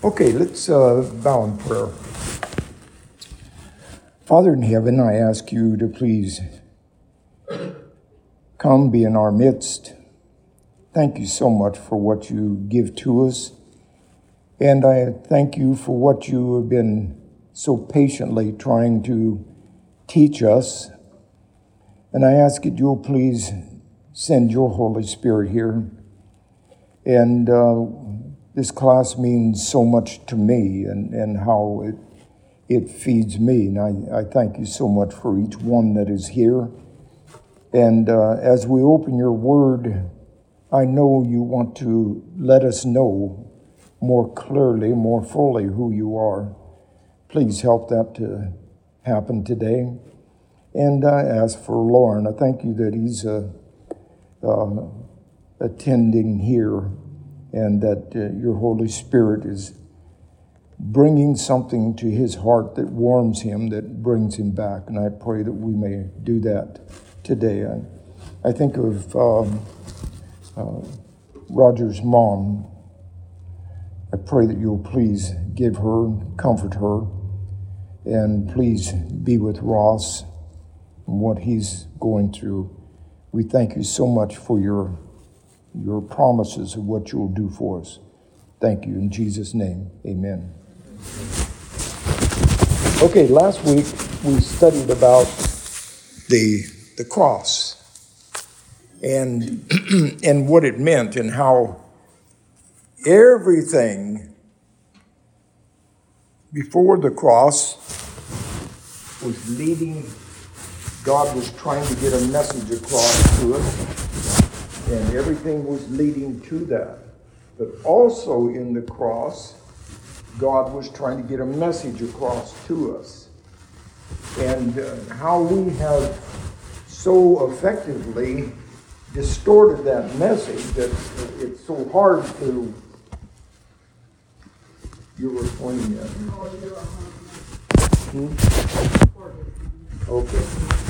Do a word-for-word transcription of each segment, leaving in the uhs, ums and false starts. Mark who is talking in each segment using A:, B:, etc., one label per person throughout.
A: Okay, let's uh, bow in prayer. Father in heaven, I ask you to please come be in our midst. Thank you so much for what you give to us. And I thank you for what you have been so patiently trying to teach us. And I ask that you'll please send your Holy Spirit here. And uh, this class means so much to me and, and how it it feeds me. And I, I thank you so much for each one that is here. And uh, as we open your word, I know you want to let us know more clearly, more fully who you are. Please help that to happen today. And I ask for Lauren. I thank you that he's uh, uh, attending here and that uh, your Holy Spirit is bringing something to his heart that warms him, that brings him back. And I pray that we may do that today. I, I think of um, uh, Roger's mom. I pray that you'll please give her, comfort her, and please be with Ross and what he's going through. We thank you so much for your your promises of what you'll do for us. Thank you. In Jesus' name, amen. Okay, last week we studied about the the cross and and what it meant and how everything before the cross was leading. God was trying to get a message across to us. And everything was leading to that. But also in the cross, God was trying to get a message across to us. And uh, how we have so effectively distorted that message that it's so hard to... You were pointing at me. Hmm? Okay.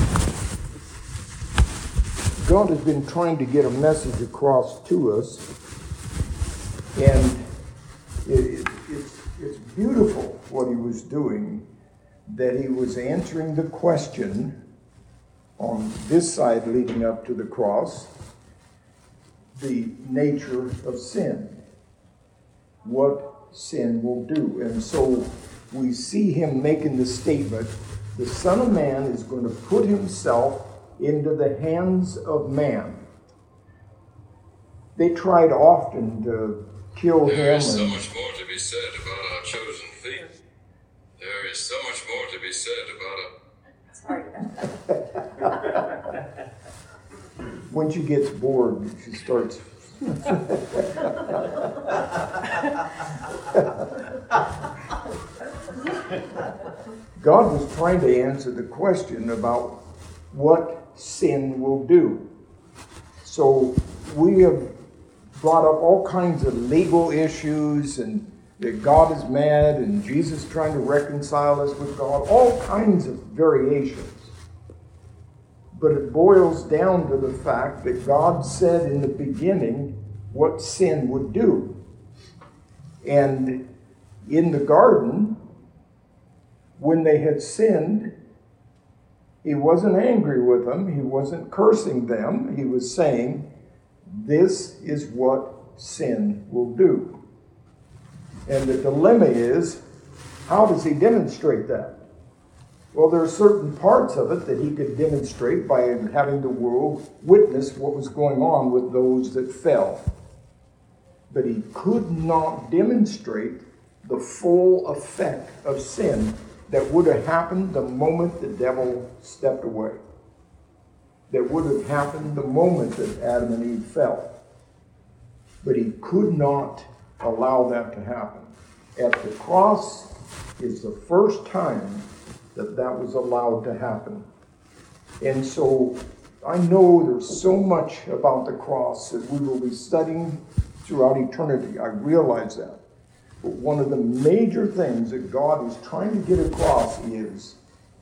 A: God has been trying to get a message across to us, and it, it, it's, it's beautiful what he was doing, that he was answering the question on this side leading up to the cross, the nature of sin, what sin will do. And so we see him making the statement, the Son of Man is going to put himself into the hands of man. They tried often to kill him.
B: There is so much more to be said about our chosen feet. There is so much more to be said about a...
A: When she gets bored, she starts... God was trying to answer the question about what sin will do. So we have brought up all kinds of legal issues and that God is mad and Jesus trying to reconcile us with God, all kinds of variations. But it boils down to the fact that God said in the beginning what sin would do. And in the garden, when they had sinned, he wasn't angry with them. He wasn't cursing them. He was saying, this is what sin will do. And the dilemma is, how does he demonstrate that? Well, there are certain parts of it that he could demonstrate by having the world witness what was going on with those that fell. But he could not demonstrate the full effect of sin that would have happened the moment the devil stepped away. That would have happened the moment that Adam and Eve fell. But he could not allow that to happen. At the cross is the first time that that was allowed to happen. And so I know there's so much about the cross that we will be studying throughout eternity. I realize that. But one of the major things that God is trying to get across is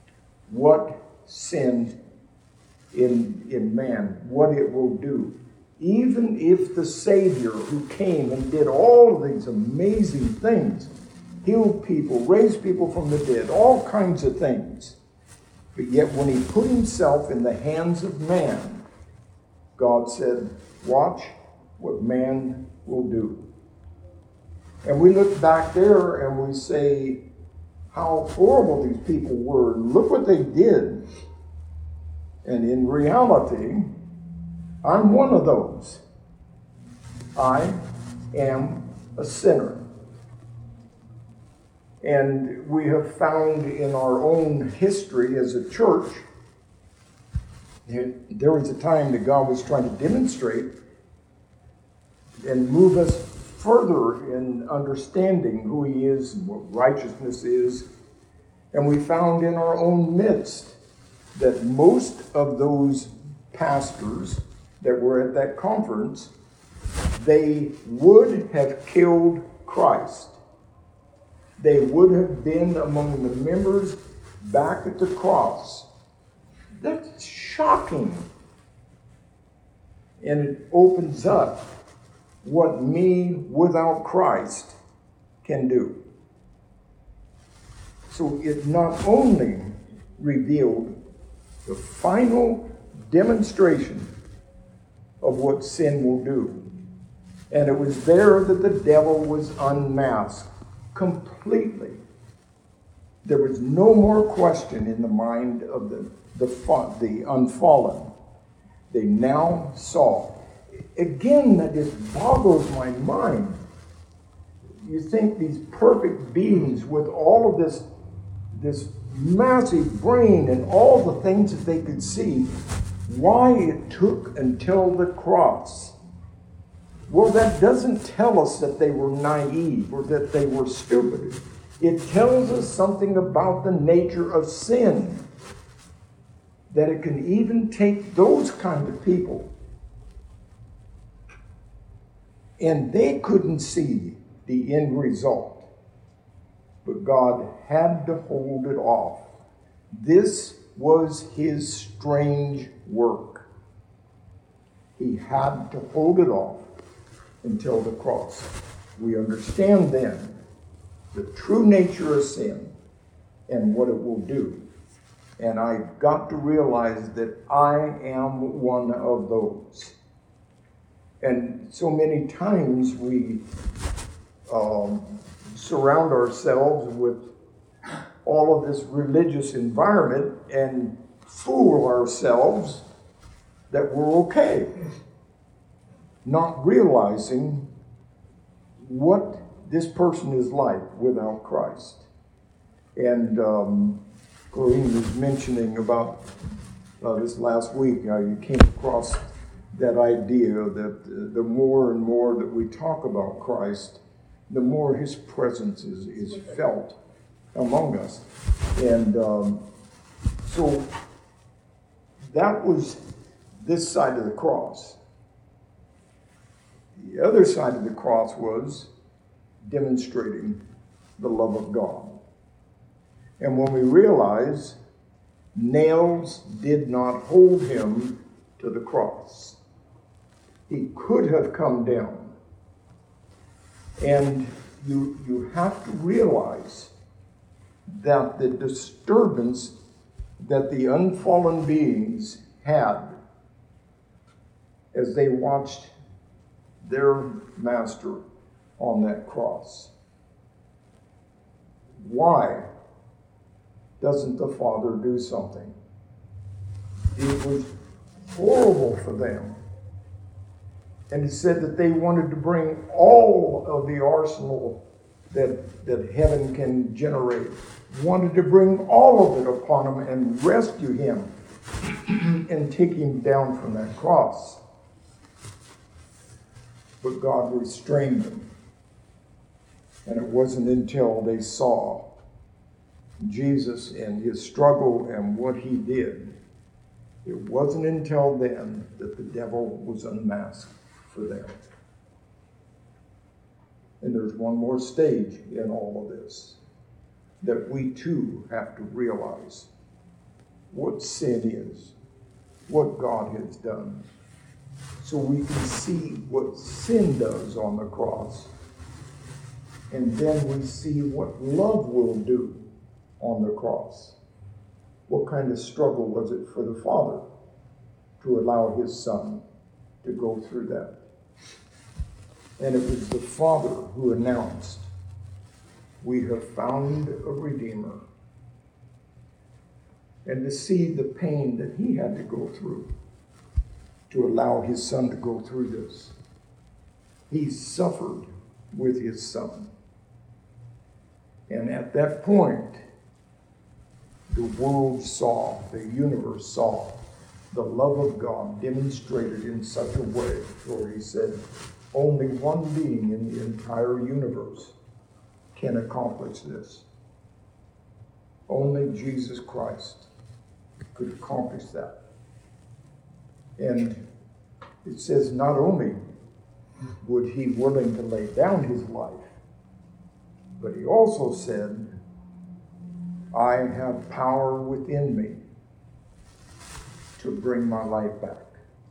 A: what sin in, in man, what it will do. even if the Savior who came and did all of these amazing things, healed people, raised people from the dead, all kinds of things, but yet when he put himself in the hands of man, God said, watch what man will do. And we look back there and we say how horrible these people were. Look what they did. And in reality, I'm one of those. I am a sinner. And we have found in our own history as a church, there was a time that God was trying to demonstrate and move us further in understanding who he is, what righteousness is. And we found in our own midst that most of those pastors that were at that conference, they would have killed Christ. They would have been among the members back at the cross. That's shocking. And it opens up what me without Christ can do. So it not only revealed the final demonstration of what sin will do, and it was there that the devil was unmasked completely. There was no more question in the mind of the, the, the unfallen. They now saw. Again, that just boggles my mind. You think these perfect beings with all of this, this massive brain and all the things that they could see, why it took until the cross. Well, that doesn't tell us that they were naive or that they were stupid. It tells us something about the nature of sin. That it can even take those kind of people. And they couldn't see the end result. But God had to hold it off. This was his strange work. He had to hold it off until the cross. We understand then the true nature of sin and what it will do. And I've got to realize that I am one of those. And so many times we um, surround ourselves with all of this religious environment and fool ourselves that we're okay, not realizing what this person is like without Christ. And um, Corrine was mentioning about uh, this last week, how you came across that idea that uh, the more and more that we talk about Christ, the more his presence is, is felt among us. And um, so that was this side of the cross. The other side of the cross was demonstrating the love of God. And when we realize nails did not hold him to the cross, he could have come down. And you, you have to realize that the disturbance that the unfallen beings had as they watched their master on that cross. Why doesn't the Father do something? It was horrible for them. And it said that they wanted to bring all of the arsenal that, that heaven can generate, wanted to bring all of it upon him and rescue him and take him down from that cross. But God restrained them. And it wasn't until they saw Jesus and his struggle and what he did, it wasn't until then that the devil was unmasked for them. And there's one more stage in all of this, that we too have to realize what sin is, what God has done, so we can see what sin does on the cross. And then we see what love will do on the cross. What kind of struggle was it for the Father to allow his Son to go through that? And it was the Father who announced, "We have found a Redeemer." And to see the pain that he had to go through to allow his Son to go through this. He suffered with his Son. And at that point, the world saw, the universe saw, the love of God demonstrated in such a way where he said, only one being in the entire universe can accomplish this. Only Jesus Christ could accomplish that. And it says not only would he willing to lay down his life, but he also said, I have power within me to bring my life back.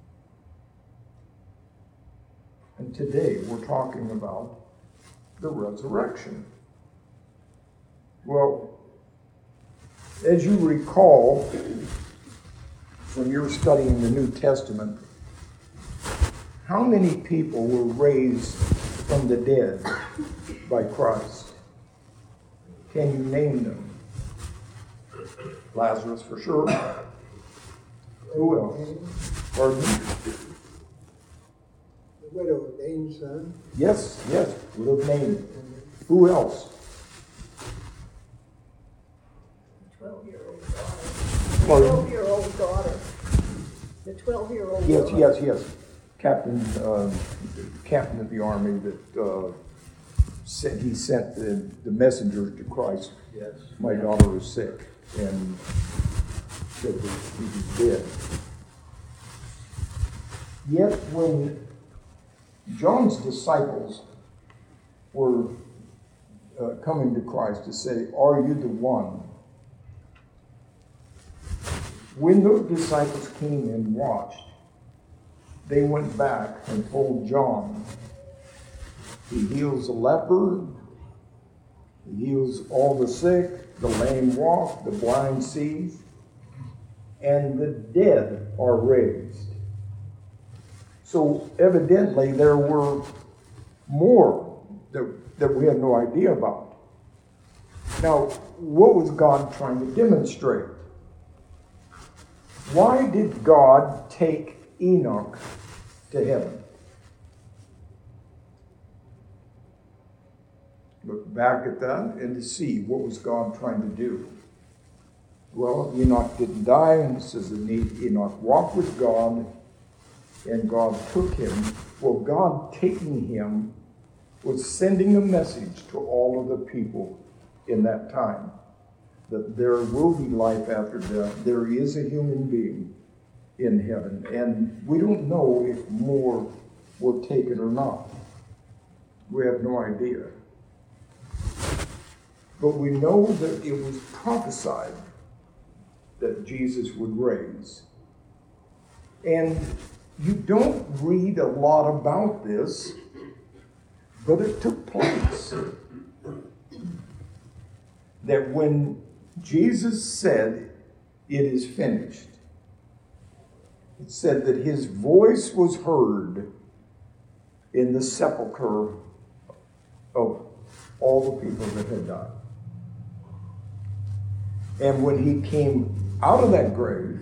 A: And today we're talking about the resurrection. Well, as you recall, when you're studying the New Testament, how many people were raised from the dead by Christ? Can you name them? Lazarus for sure. Who else? Pardon me?
C: The widow of Nain's son.
A: Yes, yes, widow of Nain. Who else?
D: twelve-year-old daughter.
A: Pardon?
D: twelve-year-old daughter. The twelve-year-old
A: Yes,
D: daughter.
A: yes, yes. Captain, uh, captain of the army that uh, sent, he sent the, the messengers to Christ.
C: Yes.
A: My daughter is sick, and said that he was dead. Yet when John's disciples were uh, coming to Christ to say, are you the one? When those disciples came and watched, they went back and told John, he heals the leper, he heals all the sick, the lame walk, the blind see, and the dead are raised. So evidently there were more that, that we had no idea about. Now, what was God trying to demonstrate? Why did God take Enoch to heaven? Look back at that and to see what was God trying to do. Well, Enoch didn't die, and it says that Enoch walked with God, and God took him. Well, God taking him was sending a message to all of the people in that time that there will be life after death. There is a human being in heaven, and we don't know if more were taken or not. We have no idea. But we know that it was prophesied that Jesus would raise. And you don't read a lot about this, but it took place. That when Jesus said, it is finished, it said that his voice was heard in the sepulcher of all the people that had died. And when he came out of that grave,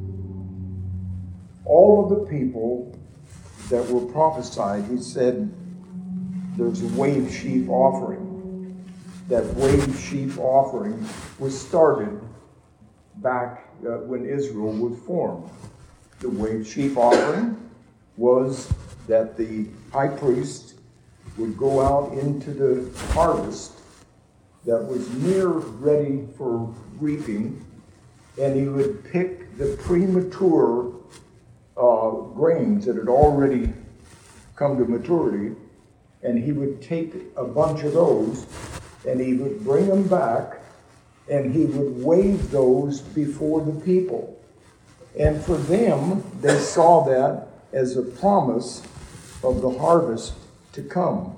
A: all of the people that were prophesied, he said, there's a wave sheaf offering. That wave sheaf offering was started back uh, when Israel was formed. The wave sheaf offering was that the high priest would go out into the harvest that was near ready for reaping, and he would pick the premature uh, grains that had already come to maturity, and he would take a bunch of those, and he would bring them back, and he would wave those before the people. And for them, they saw that as a promise of the harvest to come.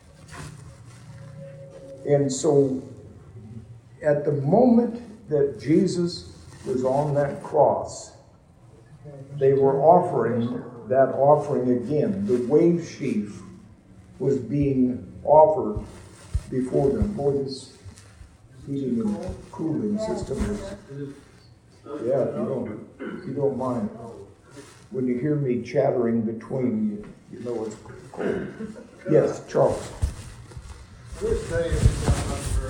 A: And so at the moment that Jesus was on that cross, they were offering that offering again. The wave sheaf was being offered before them. Boy, this heating and cooling system is, yeah, if you don't, if you don't mind. When you hear me chattering between, you, you know it's cold. Yes, Charles.
C: This day is not very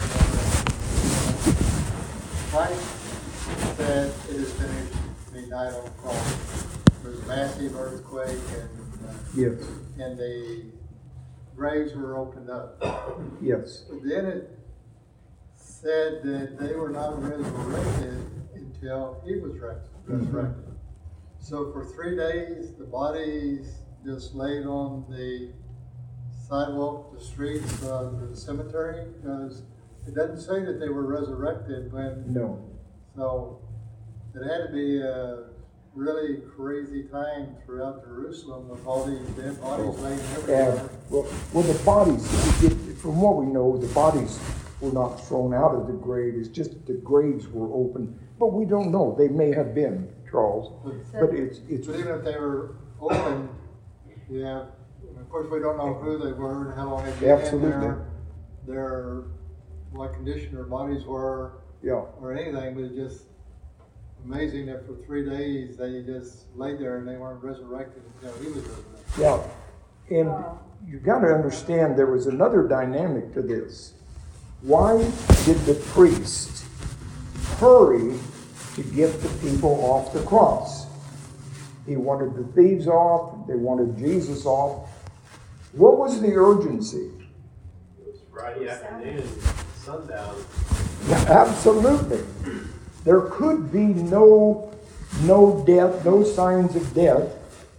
C: Christ said it is finished, and he died on the cross. There was a massive earthquake, and uh,
A: Yes.
C: and the graves were opened up.
A: Yes.
C: But then it said that they were not resurrected until he was resurrected.
A: Mm-hmm.
C: So for three days, the bodies just laid on the sidewalk, the streets, uh, the cemetery, because it doesn't say that they were resurrected when.
A: No.
C: So it had to be a really crazy time throughout Jerusalem with all these dead bodies
A: Oh.
C: laying everywhere.
A: And, well, well, the bodies, from what we know, the bodies were not thrown out of the grave. It's just that the graves were open. But we don't know. They may have been, Charles. But it's it's
C: But even if they were open, yeah, of course we don't know who they were and how long they'd been
A: Absolutely.
C: in there, their, what condition their bodies were,
A: yeah.
C: or anything, but it's just amazing that for three days they just laid there and they weren't resurrected until he was resurrected.
A: Yeah. And you've got to understand there was another dynamic to this. Why did the priest hurry to get the people off the cross? He wanted the thieves off. They wanted Jesus off. What was the urgency?
E: It was Friday afternoon, sundown.
A: Yeah, absolutely. There could be no, no death, no signs of death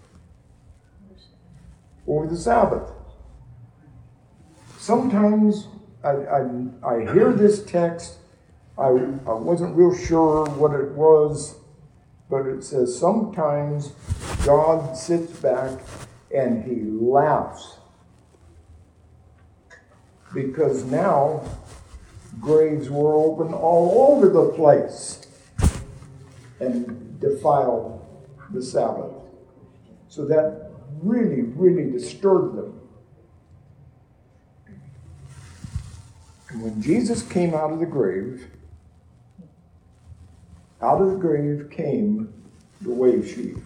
A: over the Sabbath. Sometimes I, I, I hear this text. I, I wasn't real sure what it was, but it says sometimes God sits back and he laughs because now graves were open all over the place and defiled the Sabbath. So that really, really disturbed them. And when Jesus came out of the grave, out of the grave came the wave sheaf.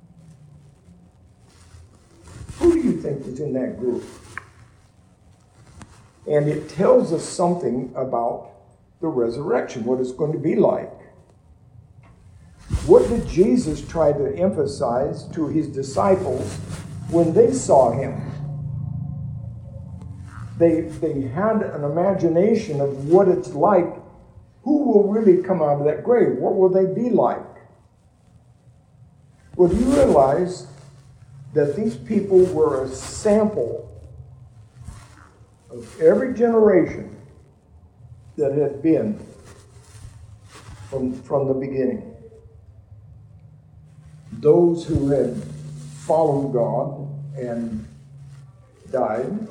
A: Who do you think was in that group? And it tells us something about the resurrection, what it's going to be like. What did Jesus try to emphasize to his disciples when they saw him? They, they had an imagination of what it's like. Who will really come out of that grave? What will they be like? Well, do you realize that these people were a sample of every generation that had been from, from the beginning? Those who had followed God and died,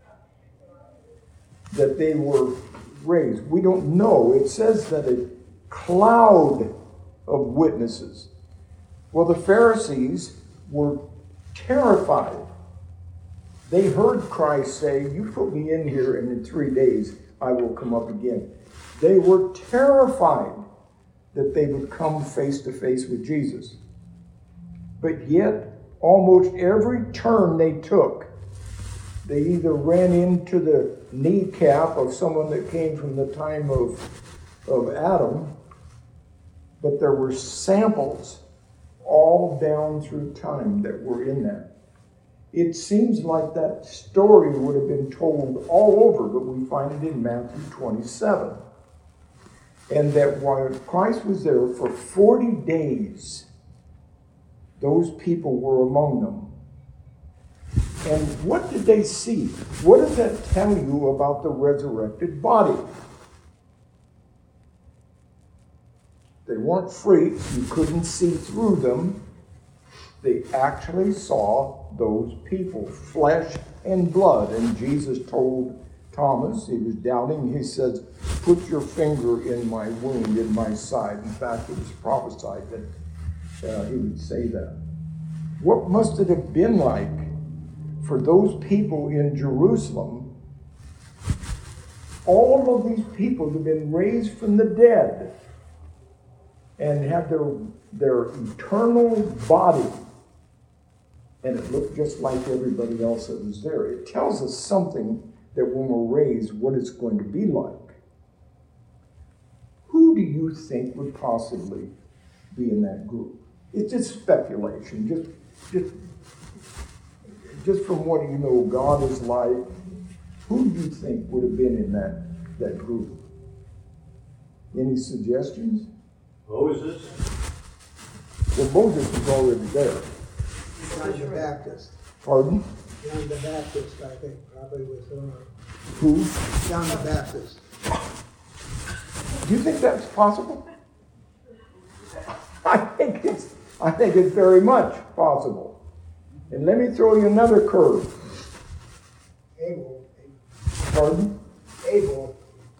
A: that they were raised. We don't know. It says that a cloud of witnesses. Well, the Pharisees were terrified. They heard Christ say, "You put me in here, and in three days I will come up again." They were terrified that they would come face to face with Jesus. But yet, almost every turn they took, they either ran into the kneecap of someone that came from the time of, of Adam, but there were samples all down through time that were in that. It seems like that story would have been told all over, but we find it in Matthew twenty-seven. And that while Christ was there for forty days, those people were among them. And what did they see? What does that tell you about the resurrected body? They weren't freaks. You couldn't see through them. they actually saw those people, flesh and blood. And Jesus told Thomas, he was doubting, he says, put your finger in my wound, in my side. In fact, it was prophesied that uh, he would say that. What must it have been like for those people in Jerusalem? All of these people have been raised from the dead and have their, their eternal body. And it looked just like everybody else that was there. It tells us something that when we're raised, what it's going to be like. Who do you think would possibly be in that group? It's just speculation. Just, just, just from what you know God is like, who do you think would have been in that, that group? Any suggestions?
E: Moses?
A: Well, Moses was already there.
F: John the Baptist.
A: Pardon?
F: John the Baptist, I think, probably was one of
A: Who?
F: John the Baptist.
A: Do you think that's possible? I think it's I think it's very much possible. And let me throw you another curve.
F: Abel.
A: Pardon?
F: Abel.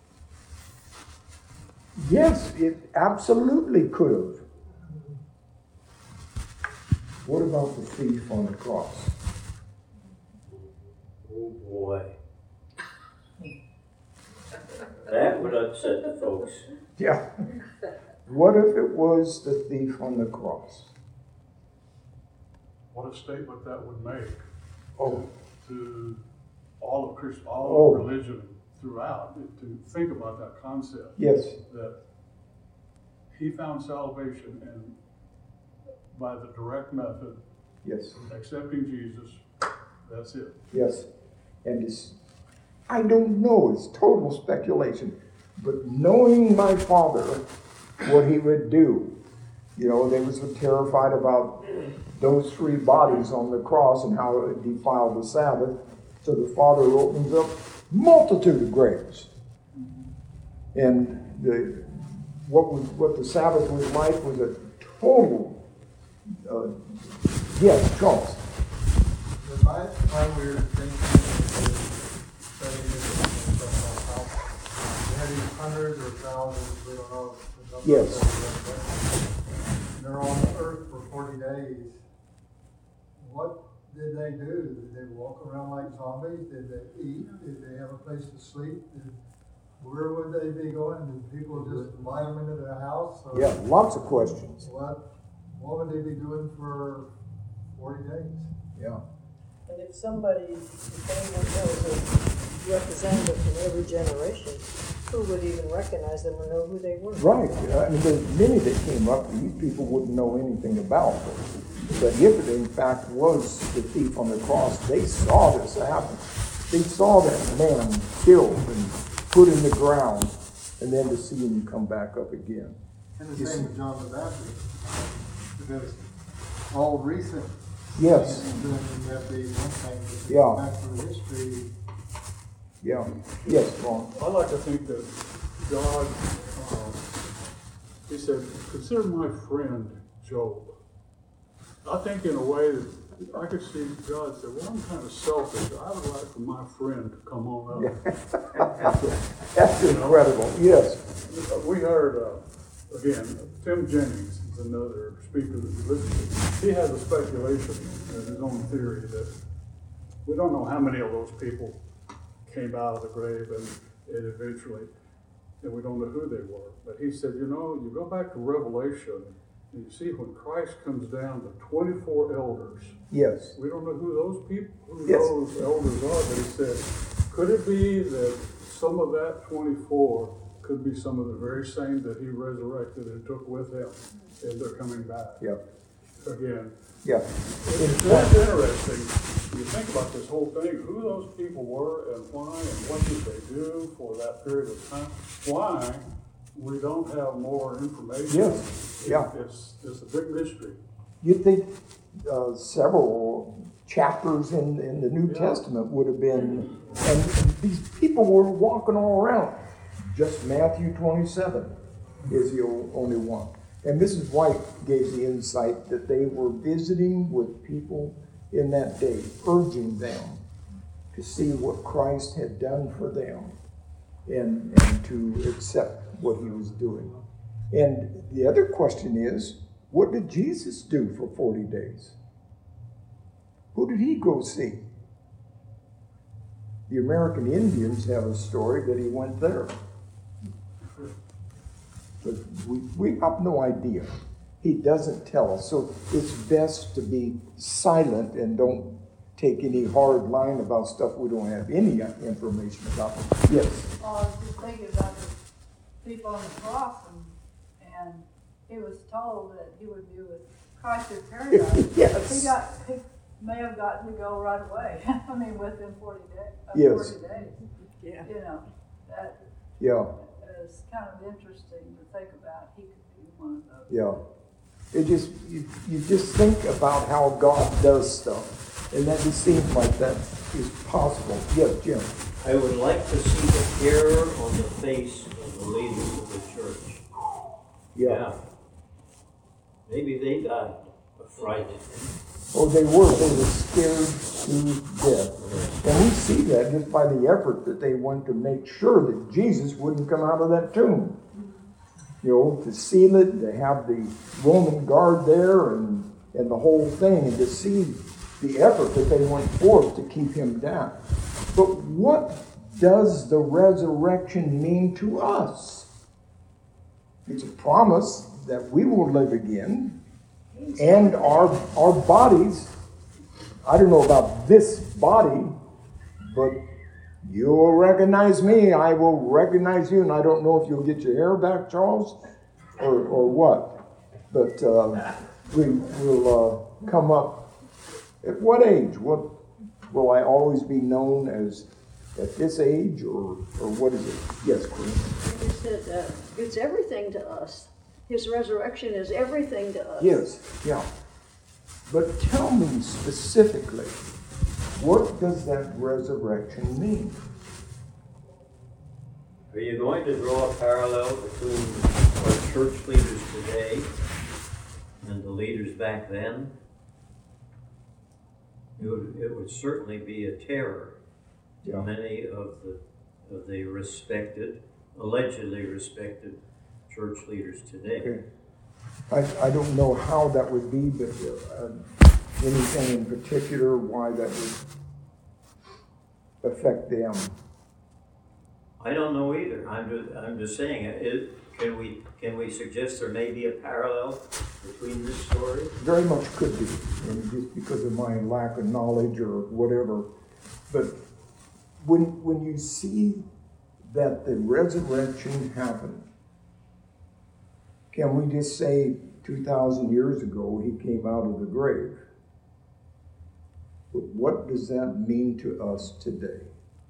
A: Yes, it absolutely could have. What about the thief on the cross?
E: Oh boy. That would upset the folks.
A: Yeah. What if it was the thief on the cross?
G: What a statement that would make
A: Oh,
G: to all of Christ, all
A: Oh.
G: of religion throughout, to think about that concept,
A: yes,
G: that he found salvation and by the direct method,
A: yes,
G: accepting Jesus, that's it.
A: yes. And it's, I don't know, it's total speculation. But knowing my father, what he would do, you know, they were so terrified about those three bodies on the cross and how it defiled the Sabbath. So the Father opens up multitude of graves. And the what was what the Sabbath was like was a total uh, yes, Charles.
C: The my, my weird thinking is studying this and stuff like how we had these hundreds or thousands, we don't know. the number
A: Yes.
C: of them, but they're on the earth for forty days. What did they do? Did they walk around like zombies? Did they eat? Did they have a place to sleep? Did, where would they be going? Did people just invite them into their house? Or
A: Yeah, lots of questions.
C: What, what would they be doing for forty days?
A: Yeah.
D: And if somebody, if anyone knows a representative from every generation, who would even recognize them or know who they were?
A: Right. I mean, there's many that came up that these people wouldn't know anything about. But if it in fact was the thief on the cross, they saw this happen. They saw that man killed and put in the ground, and then to see him come back up again.
C: And the
A: Yes.
C: same with John the Baptist. Because all recent
A: Yes.
C: things, then you have the one thing that
A: Yeah.
C: back through history.
A: Yeah. Yes, Ron.
G: I like to think that God, uh, he said, consider my friend Job. I think in a way that I could see God say, well, I'm kind of selfish. I would like for my friend to come on up.
A: That's incredible. Yes.
G: We heard, uh, again, Tim Jennings is another speaker that we listen to. He has a speculation and his own theory that we don't know how many of those people came out of the grave and, and eventually, and we don't know who they were. But he said, you know, you go back to Revelation and you see when Christ comes down, the twenty-four elders,
A: Yes.
G: we don't know who those people, who
A: Yes.
G: those elders are, but he said, could it be that some of that twenty-four could be some of the very same that he resurrected and took with him, and they're coming back
A: Yeah.
G: again?
A: Yeah.
G: It's that's interesting. You think about this whole thing, who those people were and why and what did they do for that period of time? Why we don't have more information?
A: Yes. Yeah.
G: It's, it's a big mystery.
A: You'd think uh, several chapters in, in the New
G: Yeah.
A: Testament would have been, and these people were walking all around. Just Matthew twenty-seven is the o- only one. And Missus White gave the insight that they were visiting with people in that day, urging them to see what Christ had done for them and, and to accept what he was doing. And the other question is, what did Jesus do for forty days? Who did he go see? The American Indians have a story that he went there. But we, we have no idea. He doesn't tell us. So it's best to be silent and don't take any hard line about stuff we don't have any information about. Yes?
H: I was just thinking about the people on the cross, and, and he was told that he would be with Christ in paradise.
A: Yes.
H: He got, he may have gotten to go right away. I mean, within forty days. Uh,
A: Yes.
H: forty days.
D: Yeah.
H: You know, that
A: Yeah,
H: is kind of interesting to think about. He could be one of those.
A: yeah. It just, you, you just think about how God does stuff. And that just seems like that is possible. Yes, Jim?
I: I would like to see the terror on the face of the leaders of the church.
A: Yeah.
I: Maybe they died of fright.
A: Oh, they were. They were scared to death. And we see that just by the effort that they went to make sure that Jesus wouldn't come out of that tomb. You know, to seal it, to have the Roman guard there and, and the whole thing, and to see the effort that they went forth to keep him down. But what does the resurrection mean to us? It's a promise that we will live again, and our, our bodies, I don't know about this body, but you'll recognize me, I will recognize you, and I don't know if you'll get your hair back, Charles, or, or what. But uh, we will uh, come up. At what age? What will I always be known as at this age, or, or what is it? Yes, Queen.
D: He said uh, it's everything to us. His resurrection is everything to us.
A: Yes, yeah. But tell me specifically, what does that resurrection mean?
I: Are you going to draw a parallel between our church leaders today and the leaders back then? It would, it would certainly be a terror to
A: Yeah.
I: many of the of the respected, allegedly respected church leaders today.
A: Okay. I, I don't know how that would be, but uh, anything in particular why that would affect them.
I: I don't know either. I'm just, I'm just saying, it, can we can we suggest there may be a parallel between this story?
A: Very much could be, and just because of my lack of knowledge or whatever. But when when you see that the resurrection happened, can we just say two thousand years ago he came out of the grave? But what does that mean to us today?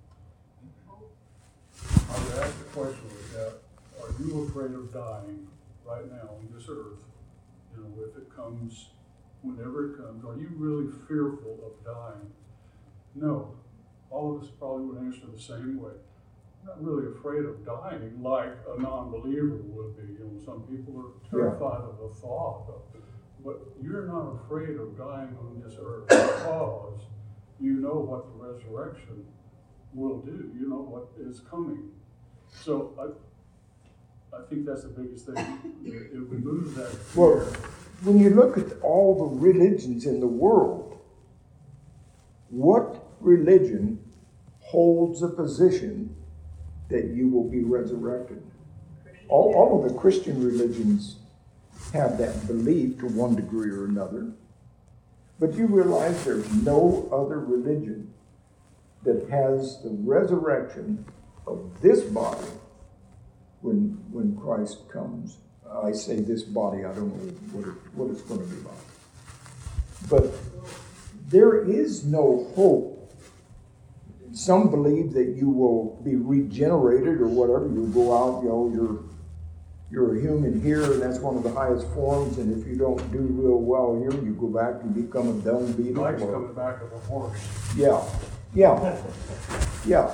G: I would ask the question with that, are you afraid of dying right now on this earth? You know, if it comes, whenever it comes, are you really fearful of dying? No. All of us probably would answer the same way. I'm not really afraid of dying like a non-believer would be. You know, some people are terrified yeah. of the thought of it. But you're not afraid of dying on this earth because you know what the resurrection will do. You know what is coming. So I, I think that's the biggest thing. It, it removes that fear.
A: Well, when you look at all the religions in the world, what religion holds a position that you will be resurrected? All, all of the Christian religions have that belief to one degree or another. But you realize there's no other religion that has the resurrection of this body when when Christ comes. I say this body, I don't know what, it, what it's going to be like. But there is no hope. Some believe that you will be regenerated or whatever. You go out, you know, you're you're a human here, and that's one of the highest forms. And if you don't do real well here, you go back and become a dung beetle.
G: Mike's
A: or,
G: coming back of a horse.
A: Yeah, yeah, yeah.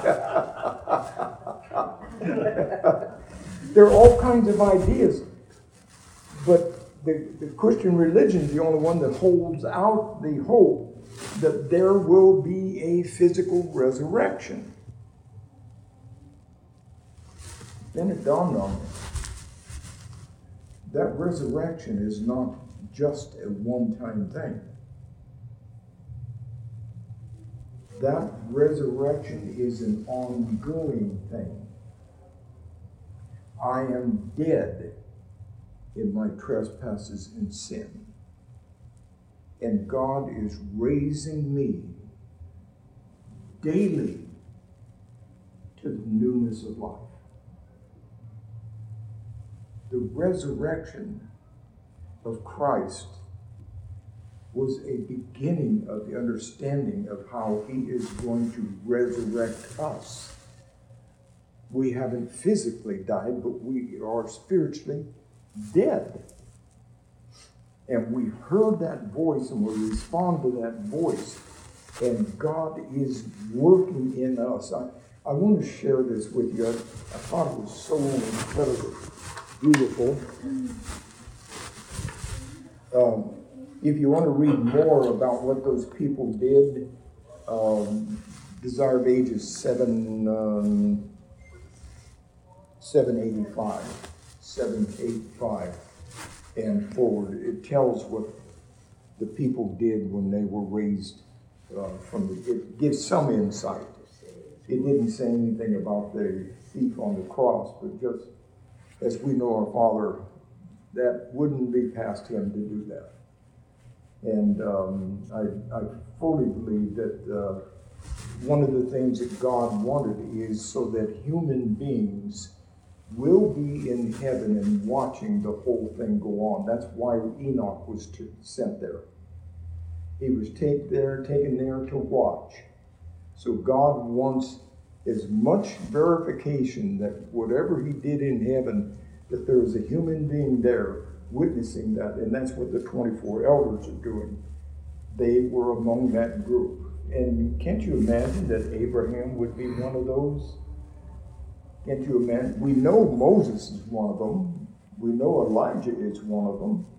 A: There are all kinds of ideas. But the, the Christian religion is the only one that holds out the hope that there will be a physical resurrection. Then it dawned on me. That resurrection is not just a one-time thing. That resurrection is an ongoing thing. I am dead in my trespasses and sin. And God is raising me daily to the newness of life. The resurrection of Christ was a beginning of the understanding of how he is going to resurrect us. We haven't physically died, but we are spiritually dead. And we heard that voice and we respond to that voice. And God is working in us. I, I want to share this with you. I, I thought it was so incredibly beautiful. Um, if you want to read more about what those people did, um, Desire of Ages seven, um, seven eighty-five, seven eighty-five and forward, it tells what the people did when they were raised uh, from the, it gives some insight. It didn't say anything about the thief on the cross, but just as we know our Father, that wouldn't be past him to do that. And um, I, I fully believe that uh, one of the things that God wanted is so that human beings will be in heaven and watching the whole thing go on. That's why Enoch was to, sent there. He was take there, taken there to watch. So God wants as much verification that whatever he did in heaven, that there is a human being there witnessing that. And that's what the twenty-four elders are doing. They were among that group. And can't you imagine that Abraham would be one of those? Can't you imagine? We know Moses is one of them. We know Elijah is one of them.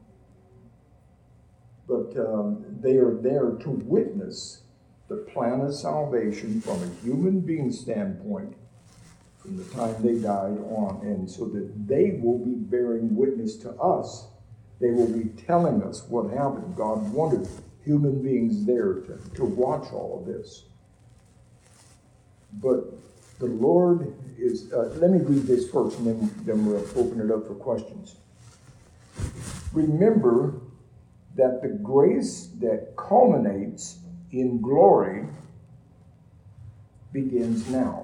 A: But um, they are there to witness the plan of salvation from a human being standpoint from the time they died on. And so that they will be bearing witness to us. They will be telling us what happened. God wanted human beings there to, to watch all of this. But the Lord is, uh, let me read this first and then, then we'll open it up for questions. Remember that the grace that culminates in glory begins now.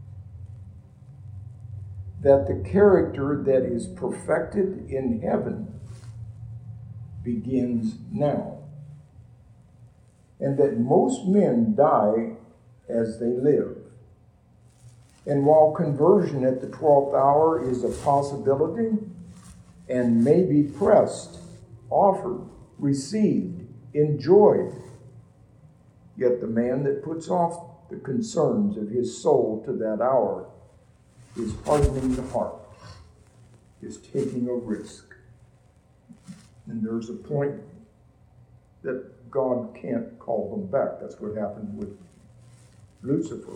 A: That the character that is perfected in heaven begins now. And that most men die as they live. And while conversion at the twelfth hour is a possibility and may be pressed, offered, received, enjoyed, yet the man that puts off the concerns of his soul to that hour is hardening the heart, is taking a risk. And there's a point that God can't call them back. That's what happened with Lucifer.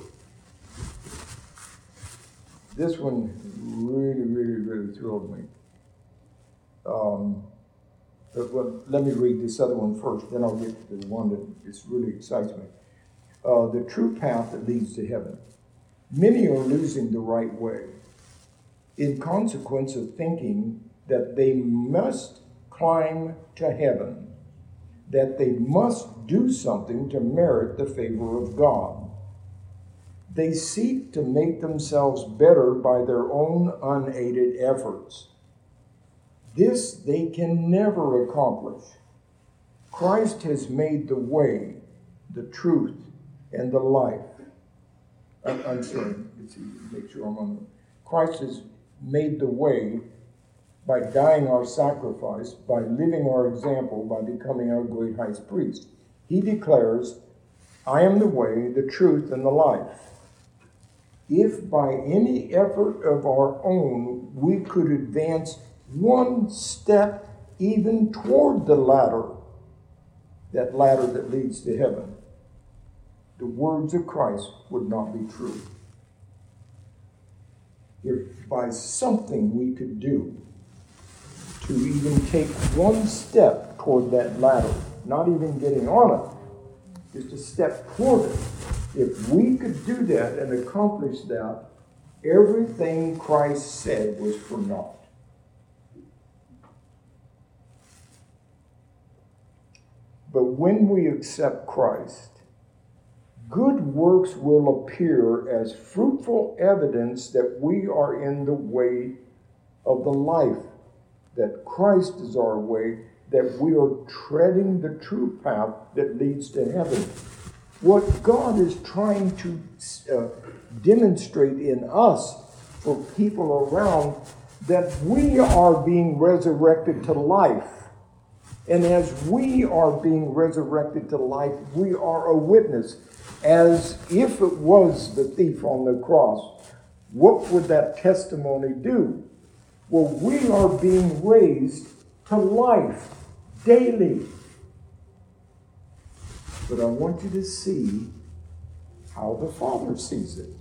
A: This one really, really, really thrilled me. Um, but well, let me read this other one first, then I'll get to the one that just really excites me. Uh, the true path that leads to heaven. Many are losing the right way in consequence of thinking that they must climb to heaven, that they must do something to merit the favor of God. They seek to make themselves better by their own unaided efforts. This they can never accomplish. Christ has made the way, the truth, and the life. I'm, I'm sorry, let's see, make sure I'm on. Christ has made the way by dying our sacrifice, by living our example, by becoming our great high priest. He declares, I am the way, the truth, and the life. If by any effort of our own we could advance one step even toward the ladder, that ladder that leads to heaven, the words of Christ would not be true. If by something we could do to even take one step toward that ladder, not even getting on it, just a step toward it, if we could do that and accomplish that, everything Christ said was for naught. But when we accept Christ, good works will appear as fruitful evidence that we are in the way of the life, that Christ is our way, that we are treading the true path that leads to heaven. What God is trying to uh, demonstrate in us for people around, that we are being resurrected to life. And as we are being resurrected to life, we are a witness. As if it was the thief on the cross, what would that testimony do? Well, we are being raised to life daily. But I want you to see how the Father sees it.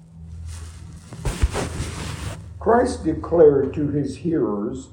A: Christ declared to his hearers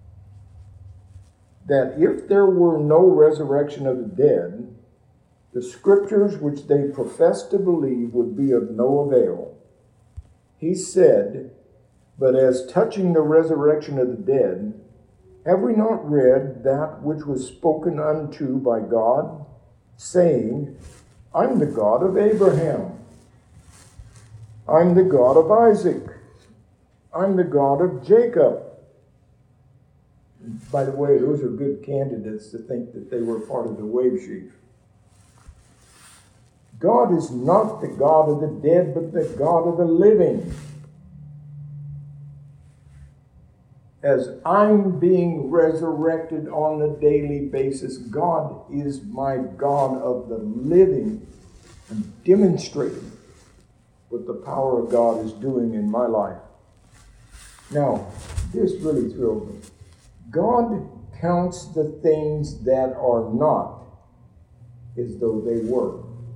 A: that if there were no resurrection of the dead, the scriptures which they professed to believe would be of no avail. He said, "But as touching the resurrection of the dead, have we not read that which was spoken unto by God, saying, I'm the God of Abraham, I'm the God of Isaac, I'm the God of Jacob." By the way, those are good candidates to think that they were part of the wave sheaf. God is not the God of the dead, but the God of the living. As I'm being resurrected on a daily basis, God is my God of the living and demonstrating what the power of God is doing in my life. Now, this really thrilled me. God counts the things that are not as though they were.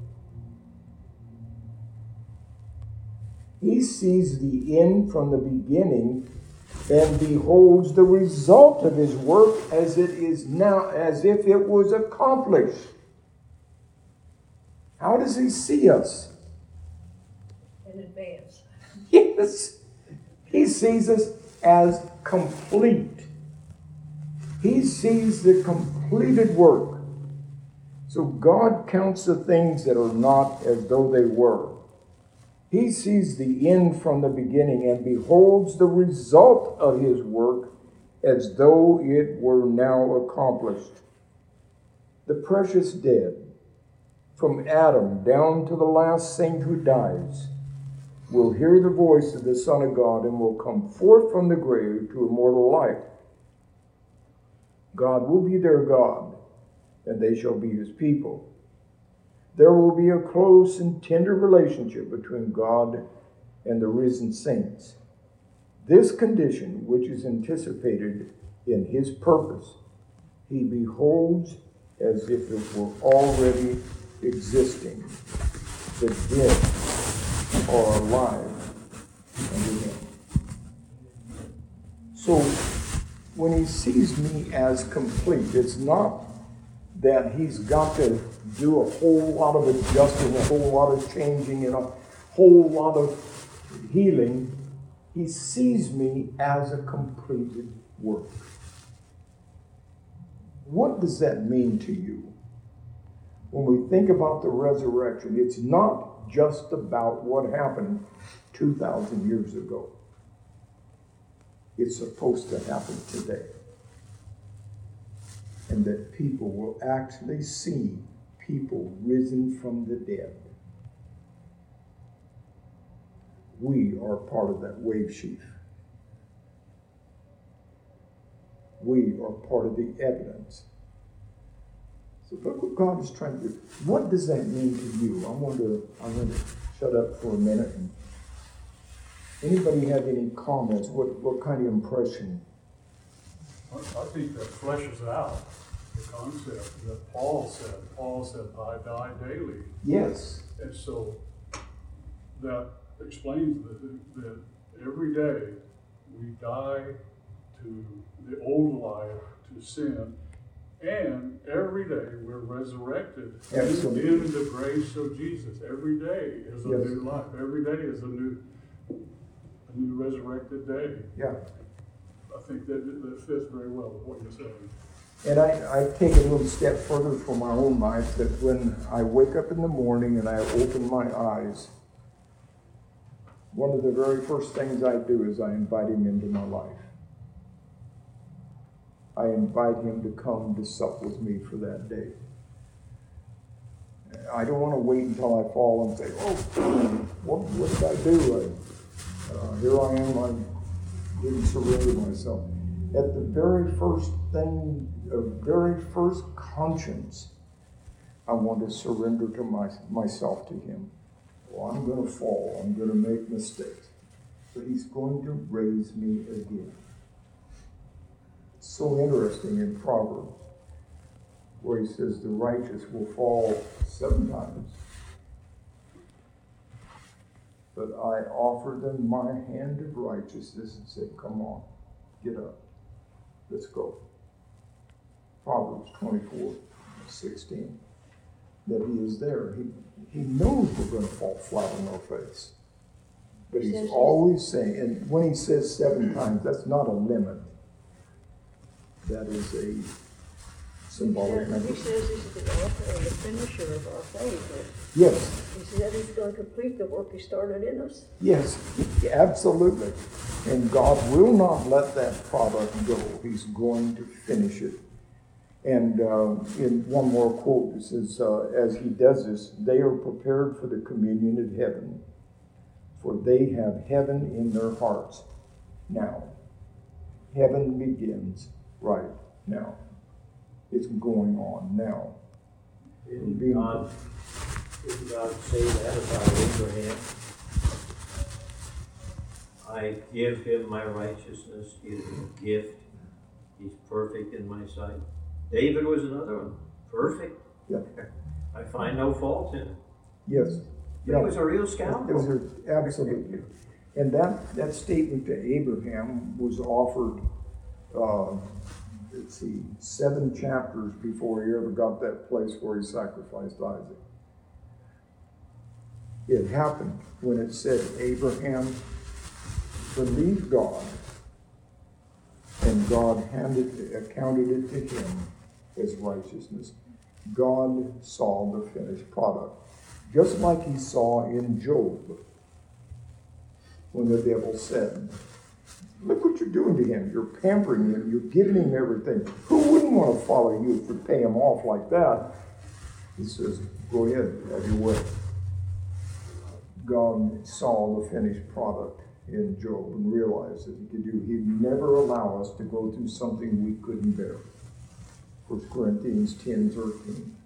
A: He sees the end from the beginning and beholds the result of his work as it is now, as if it was accomplished. How does he see us?
D: In advance.
A: Yes. He sees us as complete. He sees the completed work. So God counts the things that are not as though they were. He sees the end from the beginning and beholds the result of his work as though it were now accomplished. The precious dead, from Adam down to the last saint who dies, will hear the voice of the Son of God and will come forth from the grave to immortal life. God will be their God, and they shall be his people. There will be a close and tender relationship between God and the risen saints. This condition, which is anticipated in his purpose, he beholds as if it were already existing. The dead are alive unto him. So, when he sees me as complete, it's not that he's got to do a whole lot of adjusting, a whole lot of changing, and a whole lot of healing. He sees me as a completed work. What does that mean to you? When we think about the resurrection, it's not just about what happened two thousand years ago. It's supposed to happen today. And that people will actually see people risen from the dead. We are part of that wave sheaf. We are part of the evidence. So look what God is trying to do. What does that mean to you? I'm going to, I'm going to shut up for a minute. And anybody have any comments? What, what kind of impression?
G: I think that fleshes out the concept that Paul said. Paul said, I die daily.
A: Yes.
G: And so that explains that, that every day we die to the old life, to sin, and every day we're resurrected
A: Absolutely.
G: in the grace of Jesus. Every day is a
A: Yes.
G: new life. Every day is a new, a new resurrected day.
A: Yeah.
G: I think that that fits very well with what you're saying.
A: And I, I take it a little step further for my own life, that when I wake up in the morning and I open my eyes, one of the very first things I do is I invite him into my life. I invite him to come to sup with me for that day. I don't want to wait until I fall and say, oh, what, what did I do? I, uh, here I am, I didn't surrender myself. At the very first thing, the very first conscience, I want to surrender to my, myself to him. Well, I'm going to fall, I'm going to make mistakes, but he's going to raise me again. It's so interesting in Proverbs, where he says the righteous will fall seven times, but I offer them my hand of righteousness and say, come on, get up, let's go. Proverbs twenty-four sixteen. That he is there. He, he knows we're going to fall flat on our face. But he's
D: Says
A: always saying, and when he says seven times, that's not a limit. That is a symbolic number.
D: He says he's the author and the finisher of our faith.
A: Yes,
D: He said he's going to complete the work he started in us.
A: yes, absolutely. And God will not let that product go. He's going to finish it. And uh, in one more quote, it says, uh, as he does this, they are prepared for the communion of heaven, for they have heaven in their hearts now. Heaven begins right now. It's going on now.
I: Didn't God, didn't God say that about Abraham? I give him my righteousness, give him a gift. He's perfect in my sight. David was another one. Perfect.
A: Yeah.
I: I find no fault in him.
A: Yes.
I: He was a real scoundrel.
A: Those are absolutely. And that, that statement to Abraham was offered, uh, let's see, seven chapters before he ever got that place where he sacrificed Isaac. It happened when it said Abraham believed God, and God handed, accounted it to him as righteousness. God saw the finished product. Just like he saw in Job, when the devil said, look what you're doing to him. You're pampering him. You're giving him everything. Who wouldn't want to follow you if you pay him off like that? He says, go ahead, have your way. God saw the finished product in Job and realized that he could do. He'd never allow us to go through something we couldn't bear. First Corinthians ten thirteen.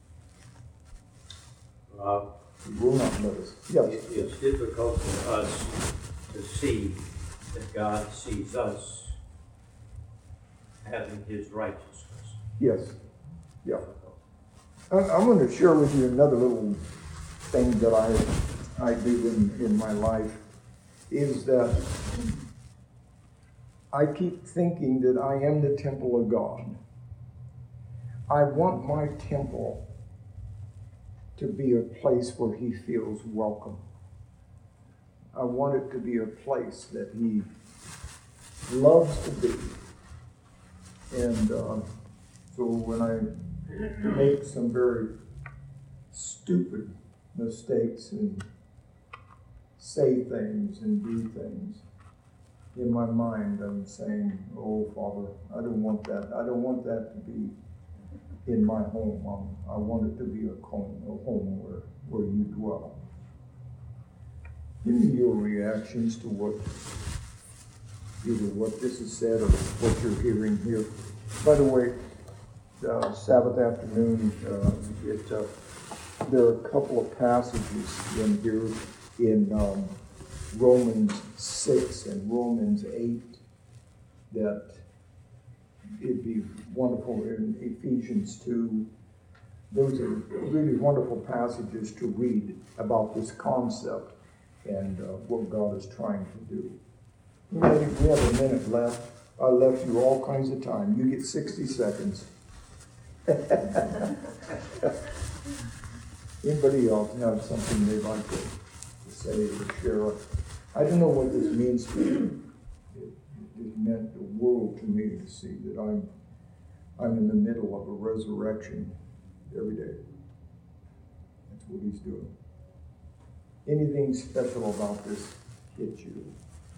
I: Uh,
A: He will not let us. Yes.
I: it- It's difficult for us to see that God sees us having his righteousness.
A: Yes. Yeah. I- I'm going to share with you another little thing that I I do in, in my life, is that I keep thinking that I am the temple of God. I want my temple to be a place where he feels welcome. I want it to be a place that he loves to be. And uh, so when I make some very stupid mistakes and say things and do things, in my mind I'm saying, oh Father, I don't want that. I don't want that to be in my home. I'm, I want it to be a home, a home where, where you dwell. Give me your reactions to what, either what this is said or what you're hearing here. By the way, uh, Sabbath afternoon, uh, it, uh, there are a couple of passages in here in um, Romans six and Romans eight that it'd be wonderful in Ephesians two. Those are really wonderful passages to read about this concept and uh, what God is trying to do. You know, if we have a minute left, I left you all kinds of time. You get sixty seconds. Anybody else have something they'd like to, to say or share? I don't know what this means to you. It, it meant the world to me to see that I'm I'm in the middle of a resurrection every day. That's what he's doing. Anything special about this hit you?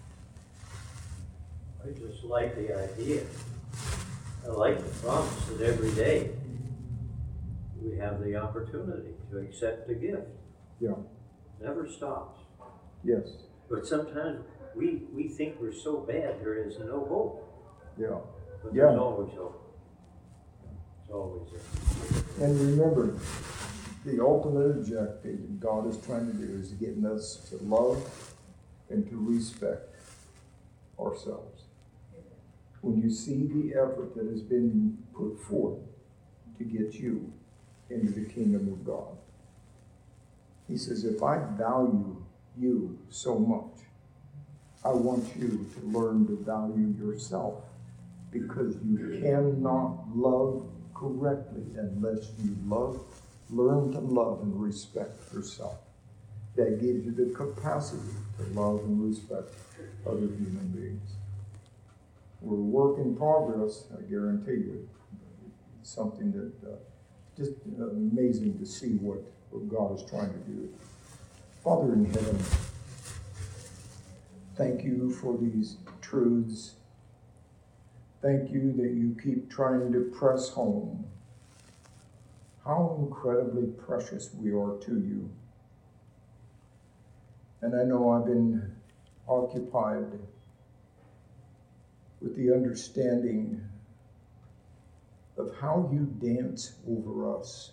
I: I just like the idea. I like the promise that every day we have the opportunity to accept a gift.
A: Yeah.
I: Never stops.
A: Yes.
I: But sometimes we we think we're so bad there is no hope.
A: Yeah.
I: But
A: Yeah.
I: there's always hope. It's always there.
A: And remember, the ultimate objective that God is trying to do is getting us to love and to respect ourselves. When you see the effort that has been put forth to get you into the kingdom of God, he says, if I value you so much, I want you to learn to value yourself, because you cannot love correctly unless you love, learn to love and respect yourself. That gives you the capacity to love and respect other human beings. We're a work in progress, I guarantee you. It's something that uh, just uh, amazing to see what, what God is trying to do. Father in heaven, thank you for these truths. Thank you that you keep trying to press home how incredibly precious we are to you. And I know I've been occupied with the understanding of how you dance over us.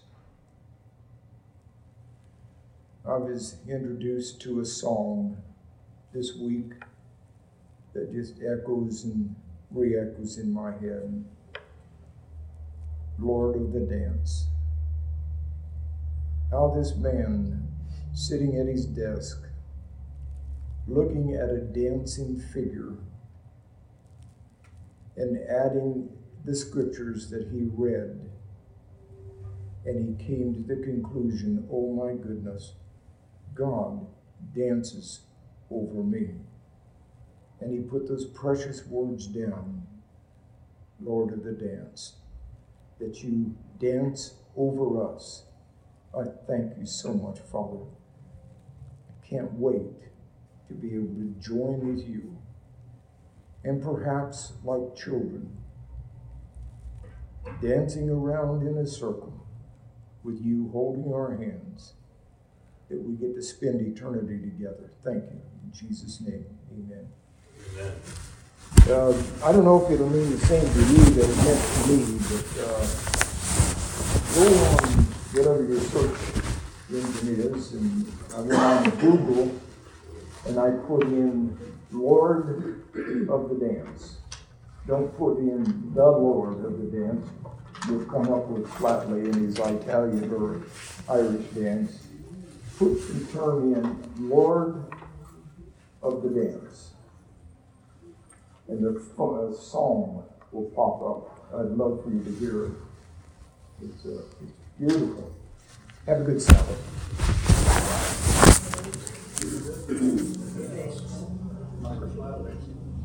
A: I was introduced to a song this week that just echoes and re-echoes in my head. Lord of the Dance. How this man sitting at his desk, looking at a dancing figure and adding the scriptures that he read, and he came to the conclusion, oh my goodness, God dances over me. And he put those precious words down, Lord of the Dance, that you dance over us. I thank you so much, Father. I can't wait to be able to join with you, and perhaps like children, dancing around in a circle with you holding our hands, that we get to spend eternity together. Thank you. In Jesus' name, amen.
I: Amen.
A: Uh, I don't know if it'll mean the same to you that it meant to me, but uh, go on whatever your search engine is, and I went on Google and I put in Lord of the Dance. Don't put in the Lord of the Dance. You'll come up with Flatley and his Italian or Irish dance. Put the term in Lord of the Dance, and the uh, song will pop up. I'd love for you to hear it. It's, uh, it's beautiful. Have a good Sabbath.
C: Michael Flatley.